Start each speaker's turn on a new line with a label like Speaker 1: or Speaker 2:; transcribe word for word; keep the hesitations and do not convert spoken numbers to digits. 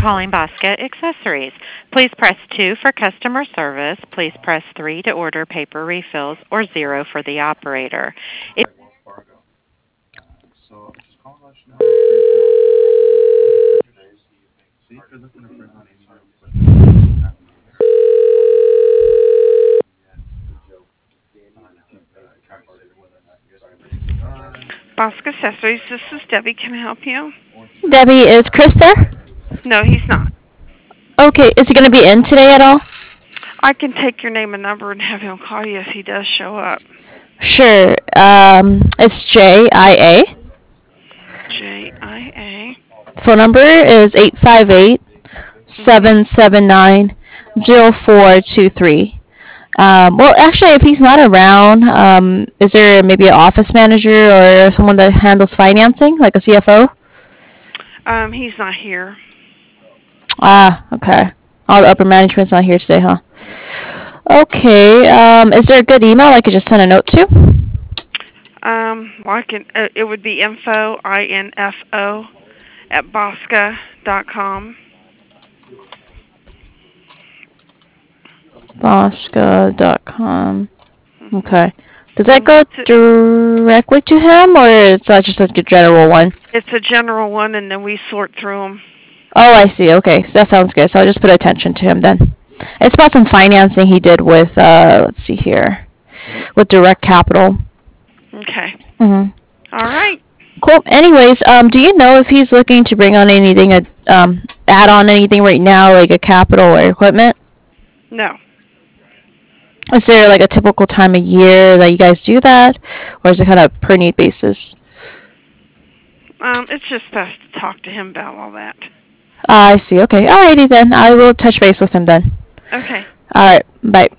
Speaker 1: calling Bosca Accessories. Please press two for customer service. Please press three to order paper refills or zero for the operator. If
Speaker 2: Bosque Accessories, this is Debbie. Can I help you?
Speaker 3: Debbie, is Chris there?
Speaker 2: No, he's not.
Speaker 3: Okay, is he going to be in today at all?
Speaker 2: I can take your name and number and have him call you if he does show up.
Speaker 3: Sure. Um, it's J I A.
Speaker 2: J I A.
Speaker 3: Phone number is eight five eight,
Speaker 2: Mhm.
Speaker 3: seven seven nine, zero four two three. Um, well, actually, if he's not around, um, is there maybe an office manager or someone that handles financing, like a C F O?
Speaker 2: Um, he's not here.
Speaker 3: Ah, okay. All the upper management's not here today, huh? Okay. Um, is there a good email I could just send a note to?
Speaker 2: Um, well, I can. Uh, it would be info I N F O at bosca dot com.
Speaker 3: Bosca dot com.
Speaker 2: Mhm.
Speaker 3: Okay. Does that
Speaker 2: And
Speaker 3: go
Speaker 2: what's it?
Speaker 3: directly to him, or is that just like a general one?
Speaker 2: It's a general one, and then we sort through them.
Speaker 3: Oh, I see. Okay, so that sounds good. So I'll just put attention to him then. It's about some financing he did with, uh, let's see here, with Direct Capital.
Speaker 2: Okay.
Speaker 3: Mhm.
Speaker 2: All right.
Speaker 3: Cool. Anyways, um, do you know if he's looking to bring on anything, uh, um, add on anything right now, like a capital or equipment?
Speaker 2: No.
Speaker 3: Is there like a typical time of year that you guys do that, or is it kind of per need basis?
Speaker 2: Um, it's just best to talk to him about all that.
Speaker 3: Ah, I see. Okay. Alrighty then. I will touch base with him then.
Speaker 2: Okay.
Speaker 3: Alright. Bye.